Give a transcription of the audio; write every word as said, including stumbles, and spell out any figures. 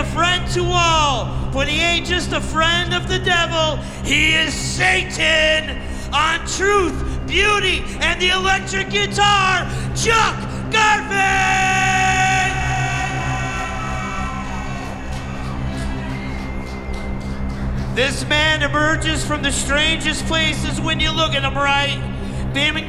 friend to all, but he ain't just a friend of the devil. He is Satan. On truth, beauty, and the electric guitar, Chuck Garvin! This man emerges from the strangest places when you look at him right. Beaming